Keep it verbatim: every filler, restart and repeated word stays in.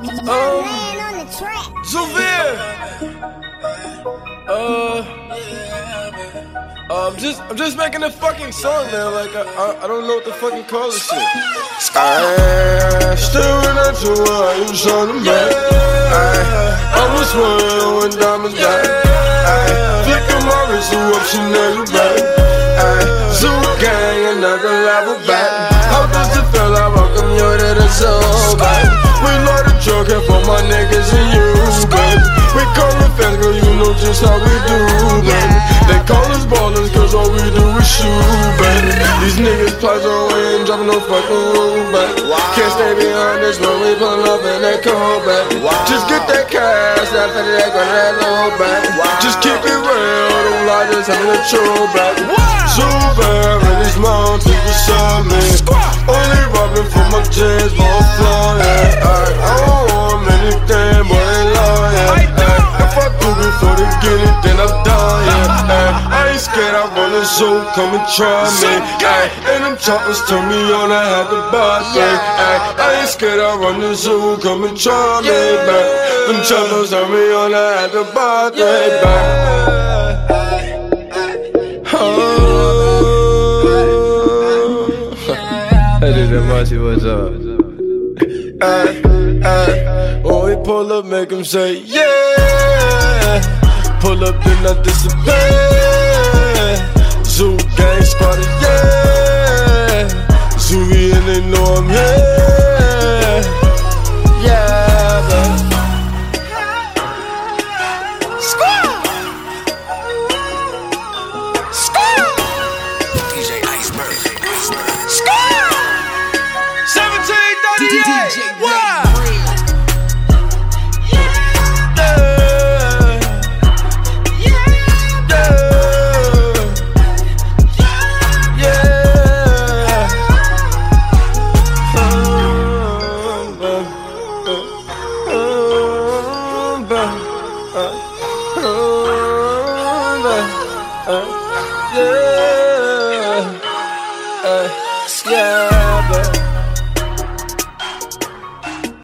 Um, Zuvir. Uh, I'm just, I'm just making a fucking song, man. Like I, I, I don't know what to fucking call this shit. I staring at you while you shining bright. I was swearing when diamonds back. I flicking my wrist so up, she know you back. I Zoo gang, another level back. How does it feel? I welcome you to the soul, babe. We love the drug here for my niggas and you, babe. We call it fans, girl, you know just how we do, babe. They call us ballers, cause all we do is shoot, babe. These niggas plays away and dropping no fucking rule, babe. Can't stay behind this when we pull up in that cold, babe. Just get that cash, that fatty, that gun, that low, babe. Just keep it real, don't lie, just having a true, babe. Zuvir in these mountains beside me. Only robbing for my jazz, but I'm flying. I don't want anything, but they lying. If I do before they get it, then I'm dying. I ain't scared, I run the zoo, come and try me. And them choppers turn me on, I had to buy things. I ain't scared, I run the zoo, come and try me. Them choppers turn me on, I had to buy things. That is that much, what's up? Ay, ay, when we pull up, make them say, yeah. Pull up, then I disappear. Zoo gang spotted, yeah. Zooey and they know I'm here. Yeah, man. Squad! Squad! D J Iceberg. Squad! seventeen thirty-eight! What? Yeah, uh, yeah.